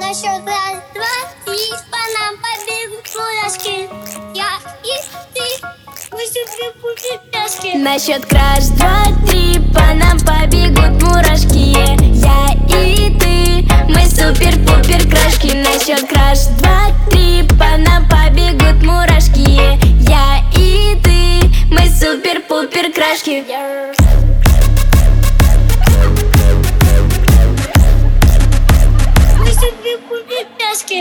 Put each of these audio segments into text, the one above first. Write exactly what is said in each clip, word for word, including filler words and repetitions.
На счет раз, два, три, по нам побегут мурашки. Я и ты, мы супер-пупер-пяшки. На счет краш, два, три, по нам побегут мурашки. Я и ты, мы супер-пупер-крашки. На счет краш, два, три, по нам побегут мурашки. Я и ты, мы супер-пупер-крашки. Мы супер-пупер-пяшки.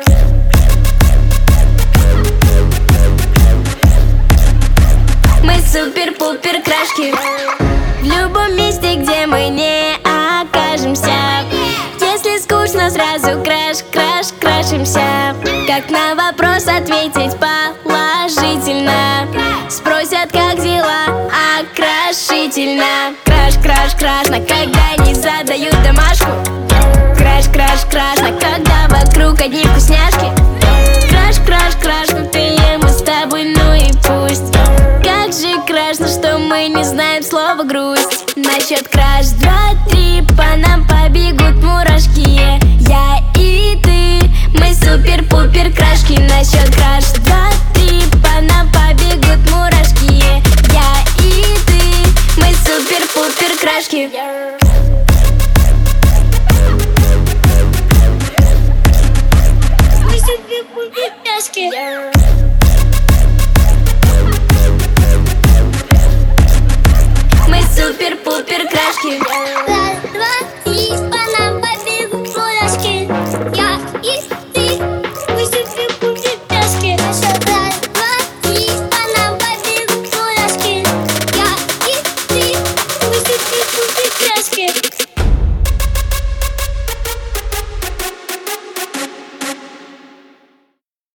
Мы супер-пупер-крашки. В любом месте, где мы не окажемся. Если скучно, сразу краш, краш, крашимся. Как на вопрос ответить положительно? Спросят, как дела, окрашительно. Краш, краш, крашно, когда не задают домашку. Краш, краш, крашно, когда вокруг одни вкусняшки. Краш, краш, крашно, пьем мы с тобой, ну и пусть. Как же крашно, что мы не знаем слова грусть. На счет краш, два,